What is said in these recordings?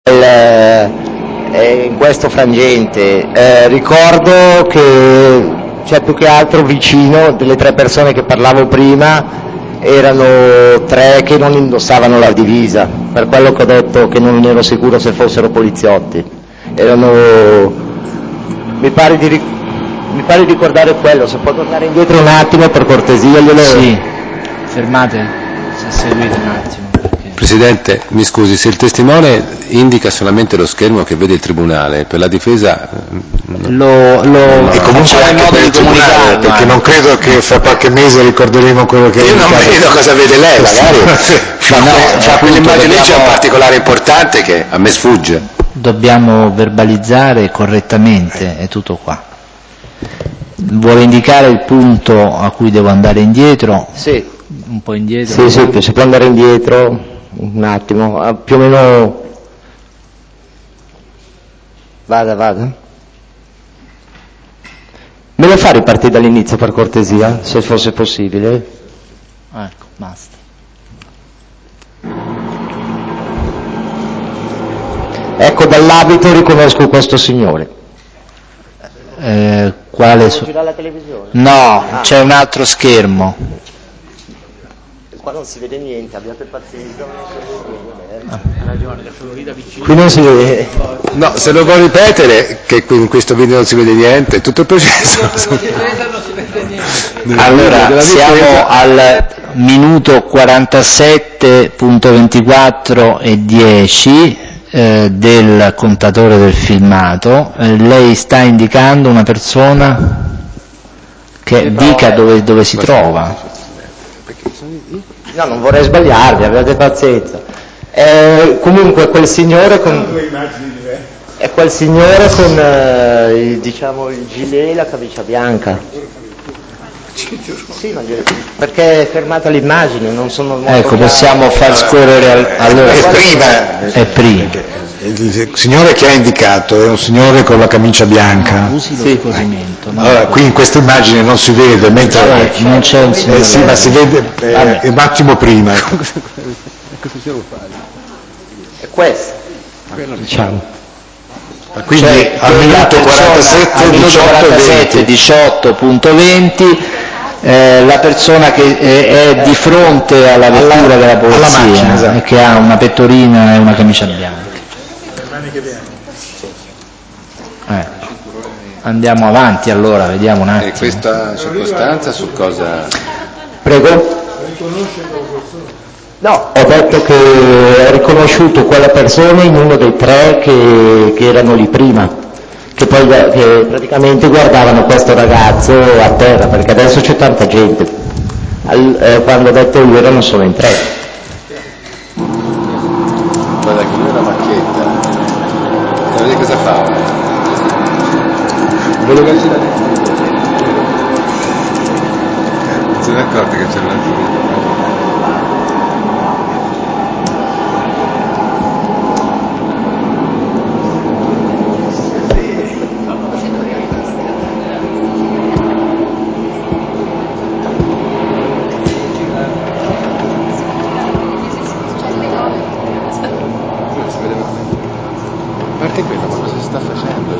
in questo frangente. Ricordo che più che altro vicino delle 3 persone che parlavo prima erano 3 che non indossavano la divisa, per quello che ho detto che non ero sicuro se fossero poliziotti. Mi pare di ricordare quello. Se può tornare indietro un attimo per cortesia. Sì, fermate, se seguite un attimo. Presidente, mi scusi, se il testimone indica solamente lo schermo che vede il tribunale, per la difesa e comunque anche per il tribunale, perché non credo che fra qualche mese ricorderemo quello che io non vedo cosa vede lei, magari fra quell'immagine c'è un particolare importante che a me sfugge. Dobbiamo verbalizzare correttamente, è tutto qua. Vuole indicare il punto a cui devo andare indietro? Sì. Un po' indietro? Sì, se può andare indietro un attimo, più o meno. Vada. Me lo fa ripartire dall'inizio per cortesia, se fosse possibile? Ecco, basta. Ecco, dall'abito riconosco questo signore. Quale? Gira la televisione? No, c'è un altro schermo. Qua non si vede niente, abbiate pazienza, non si vede niente. Ha ragione, sono lì da vicino. Qui non si vede. No, se lo vuoi ripetere, che in questo video non si vede niente, tutto il processo. Allora, siamo al minuto 47.24 e 10 del contatore del filmato. Lei sta indicando una persona che dica dove si trova. No, non vorrei sbagliarvi, abbiate pazienza. Comunque quel signore con diciamo il gilet e la camicia bianca. Sì, perché è fermata l'immagine, non sono molto Ecco, possiamo far scorrere allora. È prima. Il signore che ha indicato è un signore con la camicia bianca. Usi lo scosimento. No? Allora, qui in questa immagine non si vede, mentre non c'è un signore. sì, ma si vede un attimo prima. È questo, diciamo. Quindi al minuto 47, 18.20 la persona che è di fronte alla vettura della polizia, macchina, esatto. Che ha una pettorina e una camicia bianca. Andiamo avanti allora, vediamo un attimo. E questa circostanza su cosa? Prego? No, ho detto che ho riconosciuto quella persona in uno dei 3 che erano lì prima, che praticamente guardavano questo ragazzo a terra, perché adesso c'è tanta gente. Quando ho detto io erano solo in 3. Guarda che lui è una macchietta. Vedi cosa fa? Volevo essere da non se ne accorge che c'è un attimo. A parte quello, ma cosa si sta facendo?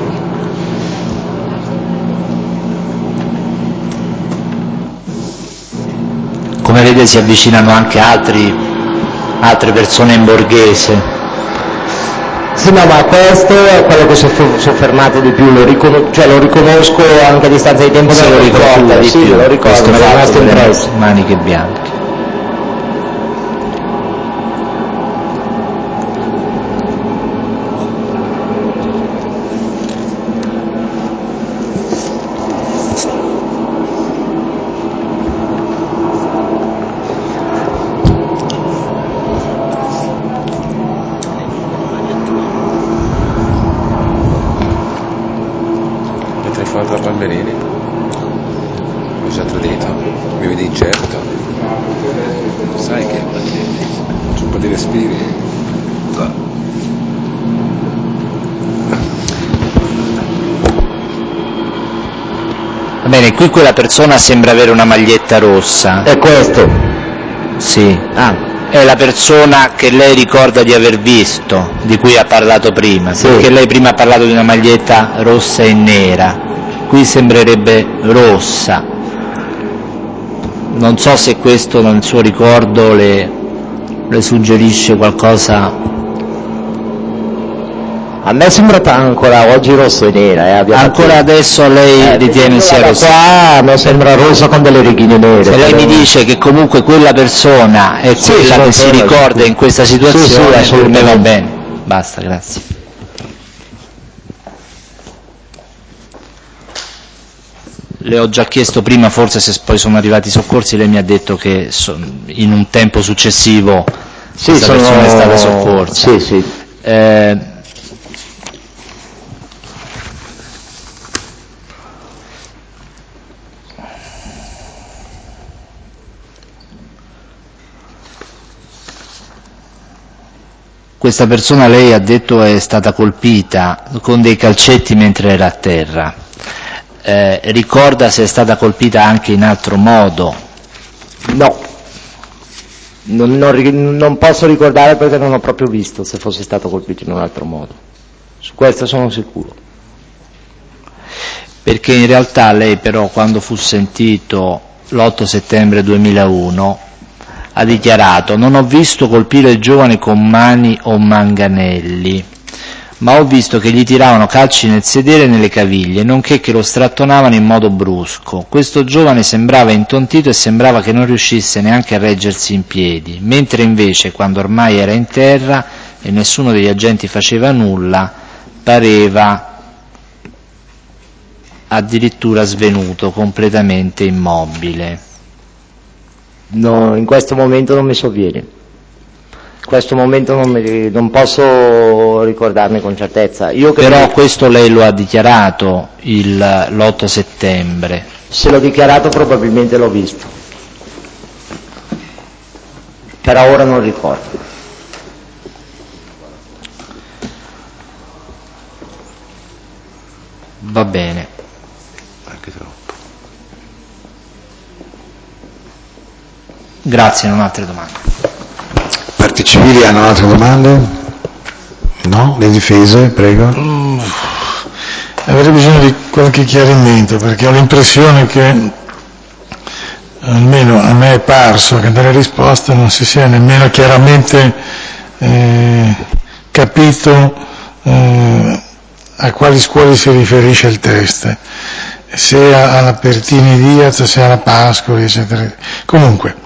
Come vede si avvicinano anche altre persone in borghese. Sì, no, ma questo è quello che sono soffermato di più, lo riconosco anche a distanza di tempo. Se lo ricorda di più, lo ricordo, mi è rimasto impresso. Maniche bianche. Foto a Palmerini, ho già tradito, mi vedi incerto, sai che c'è un po' di respiri. Va bene, qui quella persona sembra avere una maglietta rossa. È questo? Sì. è la persona che lei ricorda di aver visto, di cui ha parlato prima, sì. Perché lei prima ha parlato di una maglietta rossa e nera, qui sembrerebbe rossa. Non so se questo nel suo ricordo le suggerisce qualcosa. A me sembra ancora oggi rosso e nera. Ancora adesso lei ritiene sia rosso? Qua a me sembra rosa con delle righine nere. Se lei mi dice che comunque quella persona è quella che si ricorda in questa situazione, per me va bene. Basta, grazie. Le ho già chiesto prima, forse se poi sono arrivati i soccorsi, lei mi ha detto che in un tempo successivo questa persona è stata soccorsa. Sì, sì. Questa persona, lei ha detto, è stata colpita con dei calcetti mentre era a terra. Ricorda se è stata colpita anche in altro modo? No, non posso ricordare perché non ho proprio visto se fosse stato colpito in un altro modo. Su questo sono sicuro. Perché in realtà lei però, quando fu sentito l'8 settembre 2001, ha dichiarato: non ho visto colpire il giovane con mani o manganelli, ma ho visto che gli tiravano calci nel sedere e nelle caviglie, nonché che lo strattonavano in modo brusco. Questo giovane sembrava intontito e sembrava che non riuscisse neanche a reggersi in piedi, mentre invece, quando ormai era in terra e nessuno degli agenti faceva nulla, pareva addirittura svenuto, completamente immobile. No, in questo momento non mi sovviene. In questo momento non posso ricordarmi con certezza. Però questo lei lo ha dichiarato l'8 settembre. Se l'ho dichiarato probabilmente l'ho visto. Per ora non ricordo. Va bene. Anche troppo. Grazie, non ho altre domande. Parti civili hanno altre domande? No? Le difese, prego. Avrei bisogno di qualche chiarimento, perché ho l'impressione che, almeno a me è parso, che dalle risposte non si sia nemmeno chiaramente capito a quali scuole si riferisce il test, se alla Pertini Diaz, se alla Pascoli, eccetera. Comunque,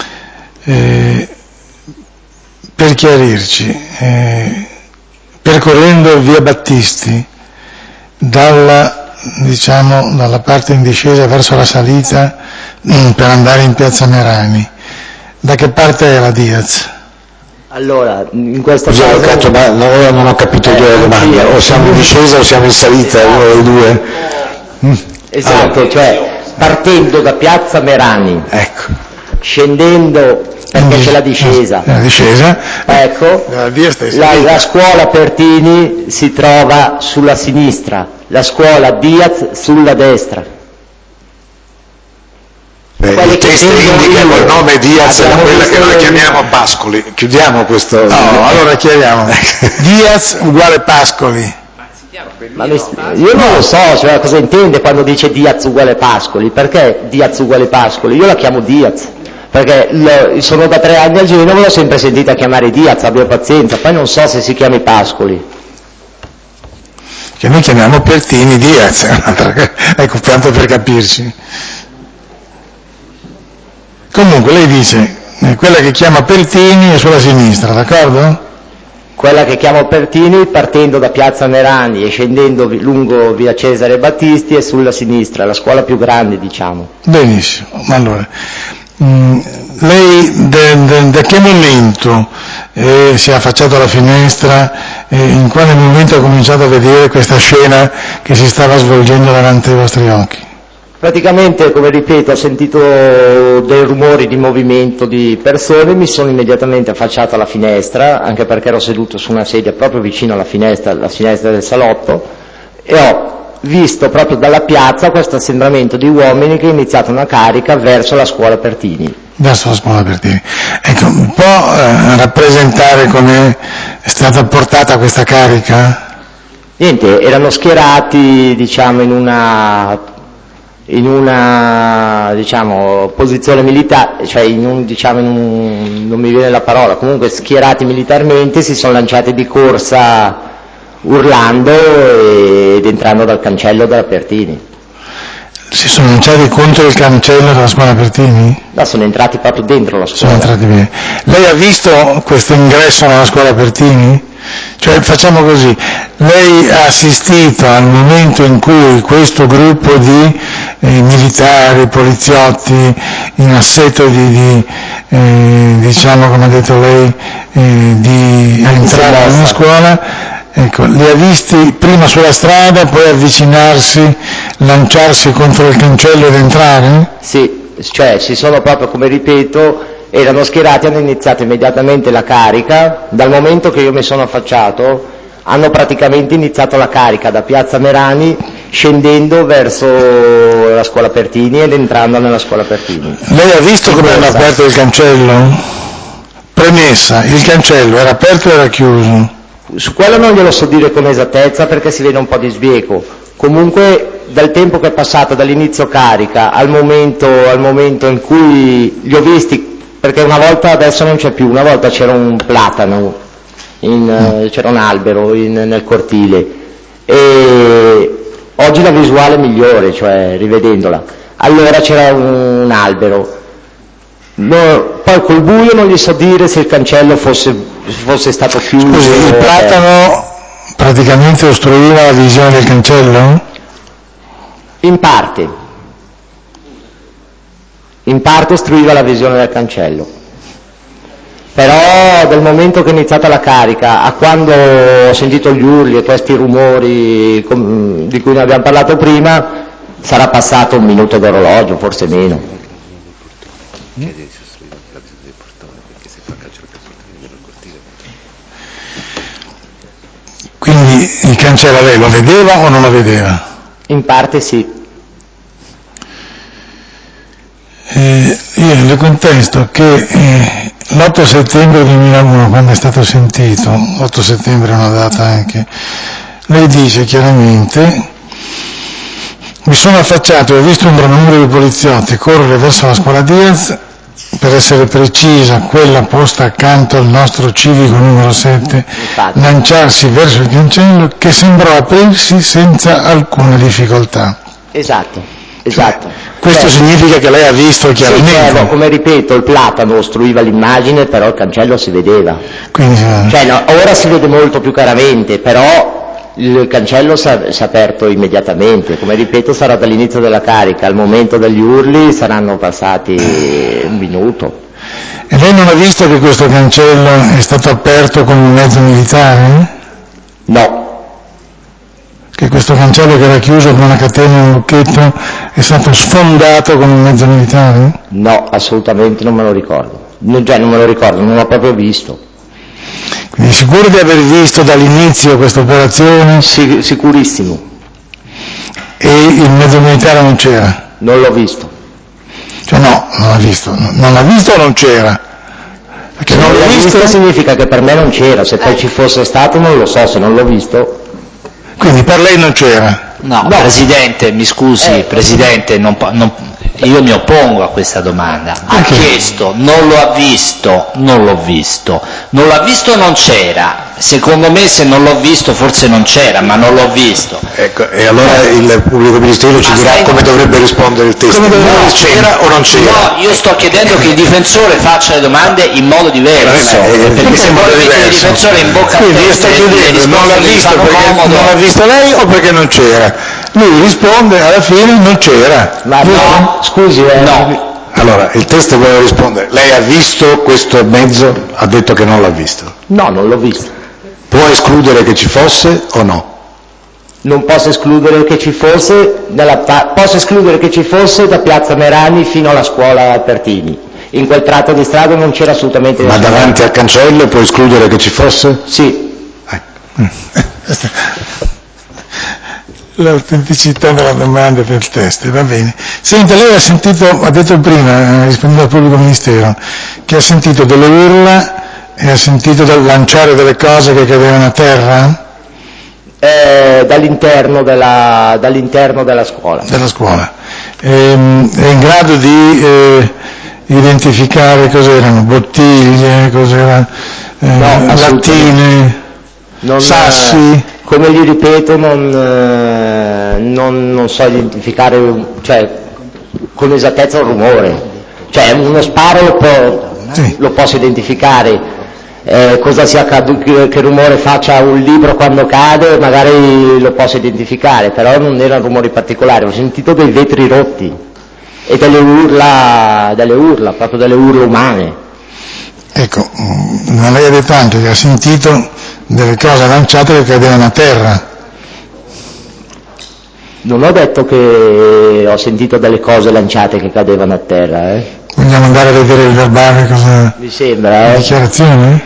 per chiarirci, percorrendo via Battisti dalla parte in discesa verso la salita per andare in piazza Merani, da che parte è la Diaz? Allora, in questo caso... ma non ho capito io la domanda, o siamo in discesa o siamo in salita, uno dei due. Esatto, cioè partendo da piazza Merani, ecco, scendendo perché c'è la discesa, ecco, la scuola Pertini si trova sulla sinistra, la scuola Diaz sulla destra. Il test indica col nome Diaz quella che noi chiamiamo Pascoli. Chiudiamo questo. No, allora chiariamo. Diaz uguale Pascoli. Ma io non lo so, cioè, cosa intende quando dice Diaz uguale Pascoli, perché Diaz uguale Pascoli? Io la chiamo Diaz, perché sono da 3 anni a Genova, l'ho sempre sentita chiamare Diaz, abbia pazienza, poi non so se si chiami Pascoli. Che noi chiamiamo Pertini Diaz, ecco, tanto per capirci. Comunque lei dice, quella che chiama Pertini è sulla sinistra, d'accordo? Quella che chiamo Pertini, partendo da piazza Merani e scendendo lungo via Cesare Battisti, è sulla sinistra, la scuola più grande, diciamo. Benissimo, allora, lei da che momento si è affacciato alla finestra e in quale momento ha cominciato a vedere questa scena che si stava svolgendo davanti ai vostri occhi? Praticamente, come ripeto, ho sentito dei rumori di movimento di persone, mi sono immediatamente affacciato alla finestra, anche perché ero seduto su una sedia proprio vicino alla finestra del salotto, e ho visto proprio dalla piazza questo assembramento di uomini che è iniziato una carica verso la scuola Pertini. Verso la scuola Pertini. Ecco, può rappresentare come è stata portata questa carica? Niente, erano schierati, diciamo, in una diciamo, posizione militare, cioè non mi viene la parola, comunque schierati militarmente, si sono lanciati di corsa urlando ed entrando dal cancello della Pertini. Si sono lanciati contro il cancello della scuola Pertini? No, sono entrati proprio dentro la scuola. Sono entrati bene. Lei ha visto questo ingresso nella scuola Pertini? Cioè, facciamo così, lei ha assistito al momento in cui questo gruppo di militari, poliziotti in assetto diciamo come ha detto lì, di entrare nella scuola, ecco, li ha visti prima sulla strada, poi avvicinarsi, lanciarsi contro il cancello ed entrare? Sì, cioè si sono proprio, come ripeto, erano schierati, hanno iniziato immediatamente la carica. Dal momento che io mi sono affacciato hanno praticamente iniziato la carica da Piazza Merani, scendendo verso la scuola Pertini ed entrando nella scuola Pertini. Lei ha visto come hanno aperto il cancello? Premessa, il cancello era aperto o era chiuso? Su quello non glielo so dire con esattezza perché si vede un po' di sbieco. Comunque dal tempo che è passato dall'inizio carica al momento in cui li ho visti, perché una volta, adesso non c'è più, una volta c'era un platano, c'era un albero nel cortile, e oggi la visuale è migliore, cioè rivedendola. Allora c'era un albero. No, poi col buio non gli so dire se il cancello fosse stato chiuso. Scusi, il platano praticamente ostruiva la visione del cancello? In parte ostruiva la visione del cancello, però dal momento che è iniziata la carica a quando ho sentito gli urli e questi rumori di cui ne abbiamo parlato prima, sarà passato un minuto d'orologio, forse meno. Quindi il cancello lei lo vedeva o non lo vedeva? In parte sì. Io le contesto che l'8 settembre 2001, quando è stato sentito, 8 settembre è una data anche, lei dice chiaramente: mi sono affacciato e ho visto un gran numero di poliziotti correre verso la scuola Diaz, per essere precisa quella posta accanto al nostro civico numero 7, lanciarsi verso il cancello che sembrò aprirsi senza alcuna difficoltà. Esatto. Questo significa che lei ha visto chiaramente. Sì, come ripeto, il platano ostruiva l'immagine, però il cancello si vedeva. Quindi, ora si vede molto più chiaramente, però il cancello si è aperto immediatamente. Come ripeto, sarà dall'inizio della carica, al momento degli urli saranno passati un minuto. E lei non ha visto che questo cancello è stato aperto con un mezzo militare? No. Che questo cancello che era chiuso con una catena e un lucchetto è stato sfondato con un mezzo militare? No, assolutamente non me lo ricordo. Non me lo ricordo, non l'ho proprio visto. Quindi sicuro di aver visto dall'inizio questa operazione? Sì, sicurissimo. E il mezzo militare non c'era? Non l'ho visto. Cioè no, non l'ha visto. Non l'ha visto o non c'era? Perché non l'ho visto significa che per me non c'era, se poi ci fosse stato non lo so, se non l'ho visto. Quindi per lei non c'era? No. Presidente, mi scusi, Presidente, io mi oppongo a questa domanda. Ha chiesto, non lo ha visto, non l'ho visto. Non l'ha visto, non c'era. Secondo me se non l'ho visto forse non c'era, ma non l'ho visto. Ecco, e allora il pubblico ministero ci dirà come dovrebbe rispondere il testo. C'era o non c'era? No, io sto chiedendo che il difensore faccia le domande in modo diverso, perché se poi il difensore in bocca Quindi io sto chiedendo, non l'ha visto perché non l'ha visto lei o perché non c'era? Lui risponde, alla fine non c'era. Ma no, scusi, no. Allora, il testo vuole rispondere. Lei ha visto questo mezzo? Ha detto che non l'ha visto. No, non l'ho visto. Può escludere che ci fosse o no? Non posso escludere che ci fosse, posso escludere che ci fosse da Piazza Merani fino alla scuola Pertini. In quel tratto di strada non c'era assolutamente Ma nessuno. davanti al cancello può escludere che ci fosse? Sì. l'autenticità della domanda del test, va bene. Senta, lei ha detto prima, rispondendo al pubblico ministero, che ha sentito delle urla e ha sentito lanciare delle cose che cadevano a terra? Dall'interno della scuola. Della scuola. È in grado di identificare cos'erano? Bottiglie, cos'erano? Lattine, sassi? Come gli ripeto, non so identificare, cioè, con esattezza un rumore. Cioè, uno sparo lo posso identificare. Cosa sia che rumore faccia un libro quando cade, magari lo posso identificare, però non erano rumori particolari. Ho sentito dei vetri rotti e delle urla, proprio delle urla umane. Ecco, ma lei ha detto anche che ha sentito delle cose lanciate che cadevano a terra. Non ho detto che ho sentito delle cose lanciate che cadevano a terra. Vogliamo andare a vedere il verbale, cosa... Mi sembra, Dichiarazione?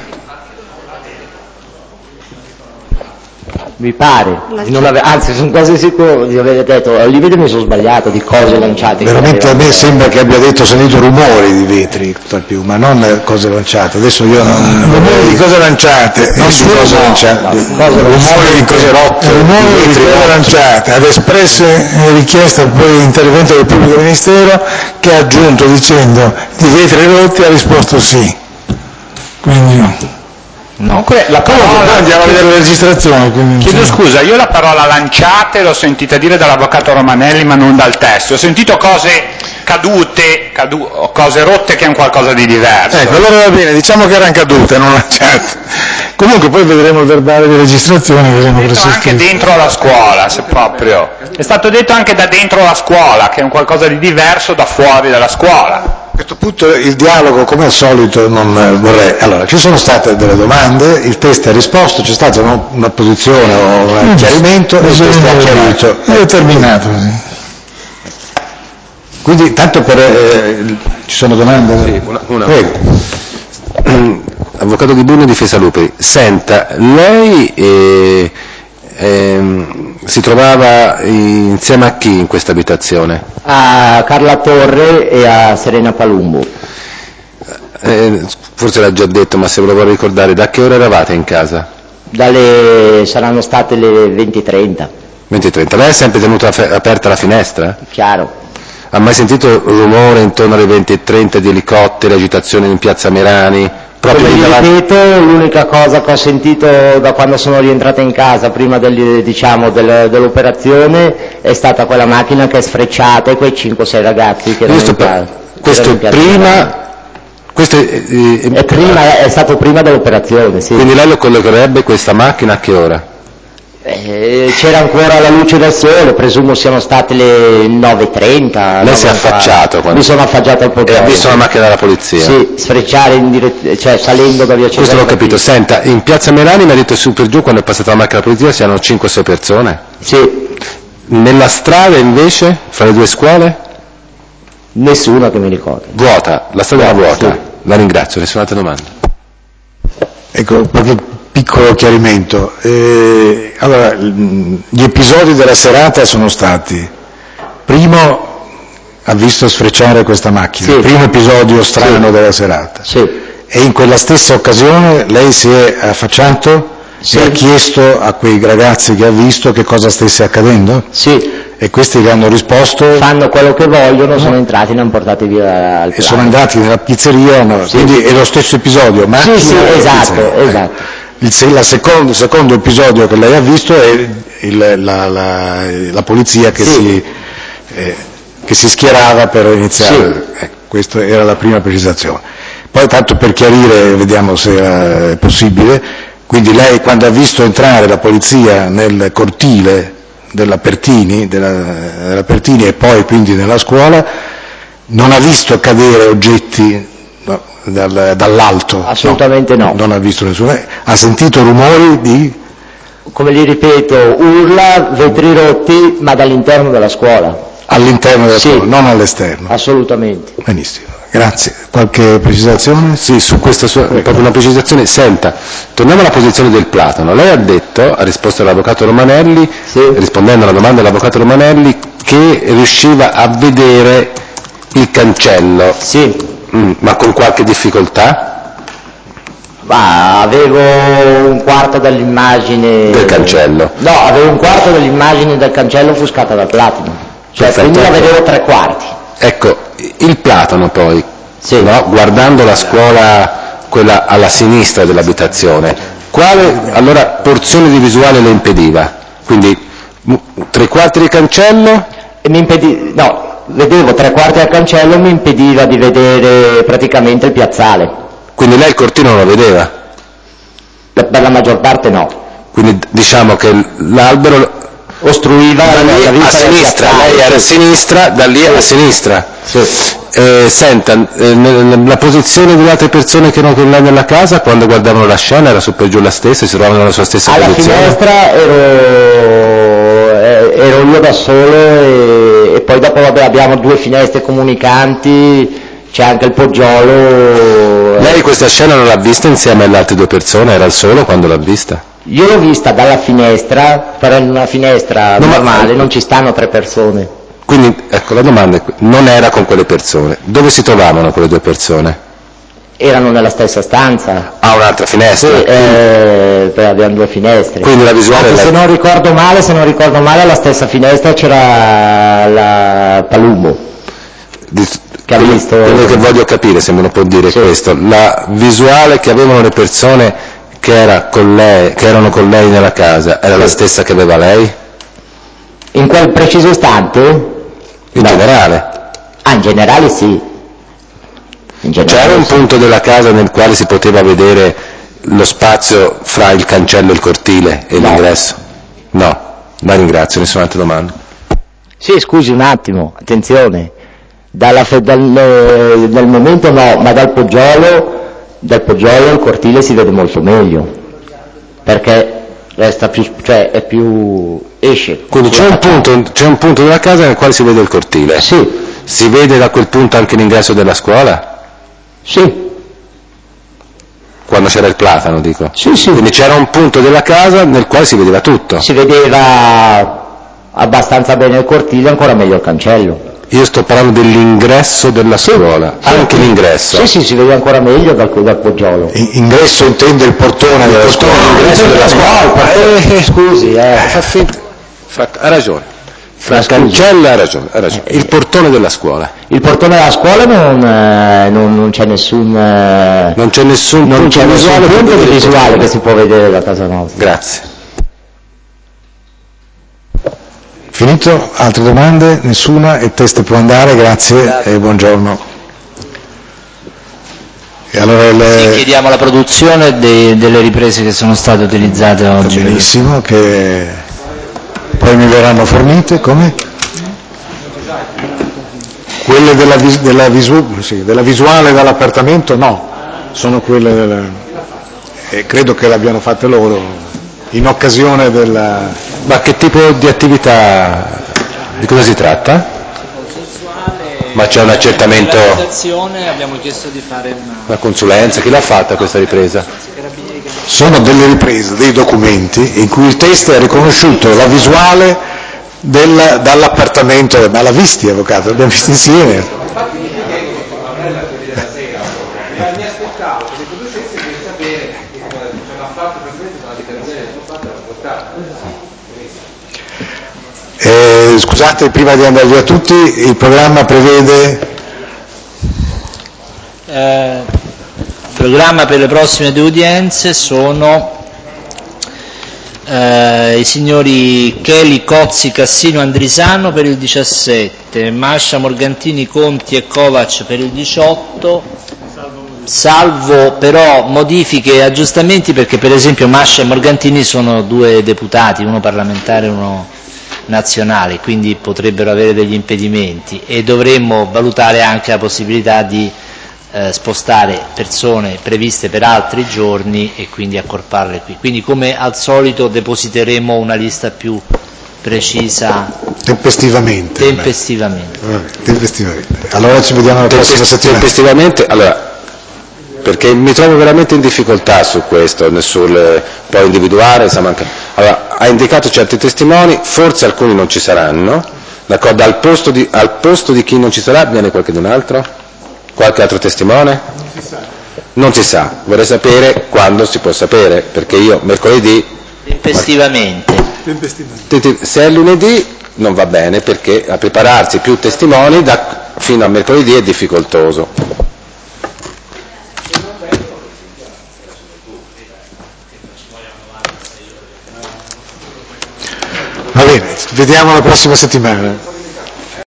Mi pare, anzi sono quasi sicuro di aver detto, al limite mi sono sbagliato, di cose lanciate. Veramente a me sembra che abbia detto sentito rumori di vetri, tutt'al più, ma non cose lanciate. Adesso io non... rumori di cose lanciate, non di cose lanciate, rumori di cose rotte, rumori di cose lanciate. Ha espresso richiesta poi l'intervento del pubblico ministero, che ha aggiunto dicendo di vetri rotti, ha risposto sì. Quindi... No. La parola, andiamo a vedere la registrazione. Chiedo scusa, io la parola lanciate l'ho sentita dire dall'avvocato Romanelli ma non dal testo, ho sentito cose cadute, cose rotte che è un qualcosa di diverso. Ecco, allora va bene, diciamo che erano cadute, non lanciate. Comunque poi vedremo il verbale di registrazione. Vedremo è stato anche dentro la scuola, se proprio. È stato detto anche da dentro la scuola, che è un qualcosa di diverso da fuori dalla scuola. A questo punto il dialogo, come al solito, non vorrei... Allora, ci sono state delle domande, il test ha risposto, c'è stata una posizione o un chiarimento e il test ha chiarito. È terminato. Quindi, tanto ci sono domande? Sì, una. Prego. Avvocato Di Bruno, Difesa Lupi. Senta, lei si trovava insieme a chi in questa abitazione? A Carla Torre e a Serena Palumbo. Forse l'ha già detto, ma se ve lo vuole ricordare, da che ora eravate in casa? Saranno state le 20:30. 20:30. Lei ha sempre tenuto aperta la finestra? Chiaro. Ha mai sentito rumore intorno alle 20:30 di elicotteri, agitazione in piazza Merani? Come vi ripeto, l'unica cosa che ho sentito da quando sono rientrata in casa prima dell'operazione è stata quella macchina che è sfrecciata e quei 5-6 ragazzi che erano in casa. Questo è stato prima dell'operazione, sì. Quindi lei lo collegherebbe questa macchina a che ora? C'era ancora la luce del sole, presumo siano state le 9:30. Lei si è affacciato quando... Mi sono affacciato al podere. E ha visto la macchina della polizia? Sì, sfrecciare cioè salendo da via Cesare. Questo l'ho capito. Senta, in piazza Merani mi ha detto su per giù quando è passata la macchina della polizia siano 5-6 persone? Sì. Nella strada invece, fra le due scuole? Nessuna che mi ricordo. Vuota, la strada era vuota. Sì. La ringrazio, nessuna altra domanda. Ecco, qualche piccolo chiarimento. Allora, gli episodi della serata sono stati: primo, ha visto sfrecciare questa macchina, sì. Primo episodio strano della serata. Sì. E in quella stessa occasione lei si è affacciato e ha chiesto a quei ragazzi che ha visto che cosa stesse accadendo? Sì. E questi che hanno risposto? Fanno quello che vogliono, sono entrati e ne hanno portati via al E sono andati nella pizzeria, no? Sì. Quindi è lo stesso episodio, macchina sì, esatto. Il secondo episodio che lei ha visto è la polizia che, che si schierava per iniziare. Sì. Questa era la prima precisazione. Poi tanto per chiarire, vediamo se è possibile, quindi lei quando ha visto entrare la polizia nel cortile della Pertini e poi quindi nella scuola, non ha visto cadere oggetti dall'alto? Assolutamente no. Non ha visto nessuno. Ha sentito rumori di? Come gli ripeto, urla, vetri rotti, ma dall'interno della scuola. All'interno della scuola, non all'esterno? Assolutamente. Benissimo, grazie. Qualche precisazione? Sì, su questa proprio una precisazione. Senta, torniamo alla posizione del Platano. Lei ha detto detto, ha risposto l'avvocato Romanelli, Sì. rispondendo alla domanda dell'avvocato Romanelli, che riusciva a vedere il cancello. Sì. Ma con qualche difficoltà? Avevo un quarto dell'immagine... Del cancello? No, avevo un quarto dell'immagine del cancello offuscata dal platino. Cioè, Perfetto. quindi la vedevo 3/4. Ecco, il platano poi, Sì. no? Guardando la scuola, quella alla sinistra dell'abitazione, quale allora porzione di visuale le impediva? Quindi 3/4 di cancello? E no, vedevo 3/4 del cancello e mi impediva di vedere praticamente il piazzale. Quindi lei il cortile non lo vedeva? Per la maggior parte no. Quindi diciamo che l'albero Ostruiva da lì la a vista del sinistra, piazzale. lei era a sinistra, da lì a sinistra. Sì. Senta, la posizione delle altre persone che erano con lei nella casa, quando guardavano la scena, era su per giù la stessa, si trovavano nella sua stessa Alla posizione? finestra ero io da solo e poi dopo vabbè, abbiamo 2 finestre comunicanti, c'è anche il poggiolo. Lei questa scena non l'ha vista insieme alle altre 2 persone, era il solo quando l'ha vista? Io l'ho vista dalla finestra, però in una finestra normale non ci stanno 3 persone. Quindi, ecco, la domanda è, non era con quelle persone. Dove si trovavano quelle 2 persone? Erano nella stessa stanza. Ah, un'altra finestra? Sì, abbiamo 2 finestre. Quindi la visuale... Se non ricordo male, alla stessa finestra c'era la Palumbo. Che ha visto... Quello che voglio capire, se me lo può dire, sì. Questo. La visuale che avevano le persone che erano con lei nella casa, era la stessa che aveva lei? In quel preciso istante? In generale? In generale sì. C'era un punto della casa nel quale si poteva vedere lo spazio fra il cancello e il cortile e l'ingresso? No. La ringrazio, nessuna altra domanda. Sì, scusi un attimo, attenzione. Nel momento no, ma dal poggiolo il cortile si vede molto meglio. Perché resta più, cioè è più... esce. Quindi c'è un punto della casa nel quale si vede il cortile? Sì. Si vede da quel punto anche l'ingresso della scuola? Sì. Quando c'era il platano, dico? Sì, sì. Quindi c'era un punto della casa nel quale si vedeva tutto? Si vedeva abbastanza bene il cortile, ancora meglio il cancello. Io sto parlando dell'ingresso della scuola, sì, anche l'ingresso? Sì, si vede ancora meglio dal poggiolo. Ingresso intende il portone della scuola? L'ingresso della scuola? Scusi, ha ragione. Fra cancello ha ragione. Il portone della scuola. Il portone della scuola non c'è nessun... non c'è nessun punto visuale che si può vedere da casa nostra. Grazie. Finito? Altre domande? Nessuna? Il test può andare, grazie e buongiorno. E allora sì, chiediamo la produzione delle riprese che sono state utilizzate oggi. Benissimo, che poi mi verranno fornite, come? Quelle della visuale dall'appartamento no, sono quelle credo che l'abbiano fatte loro in occasione della... Ma che tipo di attività, di cosa si tratta? Ma c'è un accertamento... Abbiamo chiesto di fare una consulenza, chi l'ha fatta questa ripresa? Sono delle riprese, dei documenti in cui il test ha riconosciuto la visuale dall'appartamento, ma l'ha visti avvocato, l'abbiamo visti insieme. Scusate, prima di andare via tutti, il programma prevede... Il programma per le prossime 2 udienze sono i signori Cheli, Cozzi, Cassino, Andrisano per il 17, Mascia, Morgantini, Conti e Kovac per il 18, salvo però modifiche e aggiustamenti perché per esempio Mascia e Morgantini sono 2 deputati, uno parlamentare e uno nazionale, quindi potrebbero avere degli impedimenti e dovremmo valutare anche la possibilità di spostare persone previste per altri giorni e quindi accorparle qui. Quindi come al solito depositeremo una lista più precisa tempestivamente. Allora ci vediamo la prossima settimana. Tempestivamente, allora, perché mi trovo veramente in difficoltà su questo, poi individuare, insomma, anche Allora, ha indicato certi testimoni, forse alcuni non ci saranno, d'accordo? Al posto di chi non ci sarà viene qualcun altro? Qualche altro testimone? Non si sa, vorrei sapere quando si può sapere, perché io mercoledì... Tempestivamente. Se è lunedì non va bene, perché a prepararsi più testimoni fino a mercoledì è difficoltoso. Va bene, vediamo la prossima settimana.